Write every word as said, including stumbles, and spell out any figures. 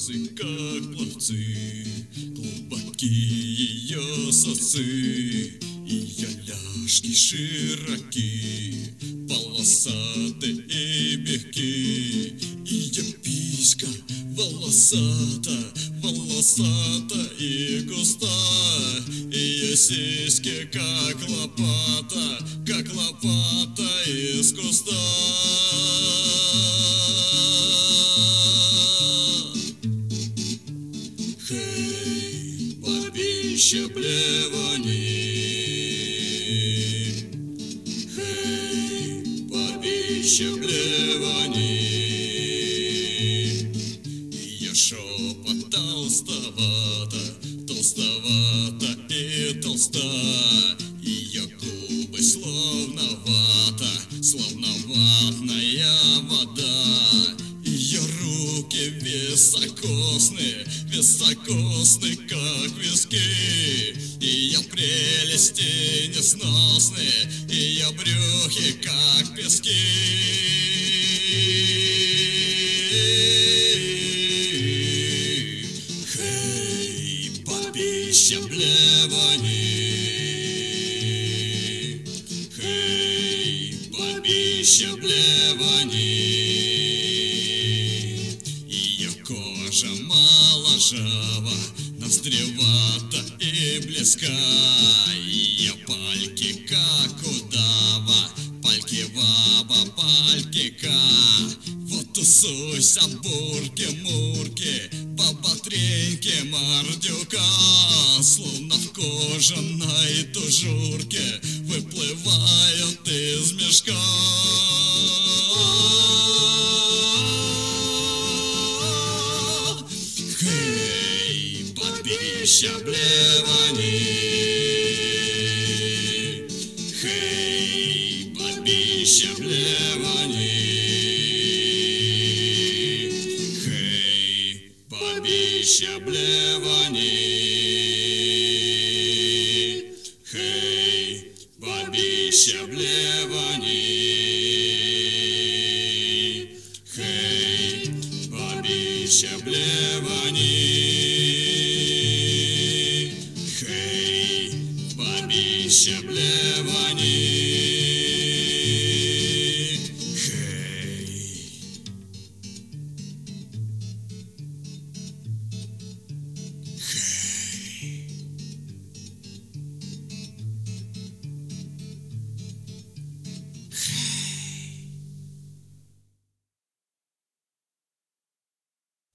волосы, как пловцы, глубокие ее сосы, ее ляжки широки, полосатые и мягкие, ее писька волосата, волосата и густая, ее сиськи как лопата, как лопата из куста. Хей, бабища, блевани, хей, бабища, блевани. Ее шепот толстовато, толстовато и толста, ее губы словно вата, словно ватная вода, ее руки високосные, високосные, как виски, ее прелести несносные, ее брюхи, как пески. Хей, бабища, блевани, хей, бабища, блевани. Ее кожа моложава, ноздревата и близка, ее пальки, как удава, пальки ваба, пальки ка. Вот тусуйся, бурки-мурки, баба-треньки, мордюка, словно в кожаной тужурке выплывают из мешка. Хей, бабища, блевани, хей, бабища, блевани, хей, бабища, блевани, хей, бабища, блевани, хей, бабища, блевани.